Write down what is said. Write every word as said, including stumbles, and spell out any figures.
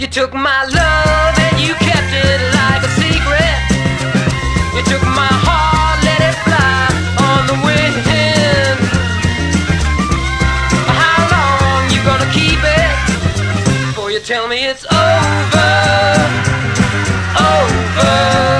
You took my love and you kept it like a secret. You took my heart, let it fly on the wind. How long you gonna keep it before you tell me it's over? Over.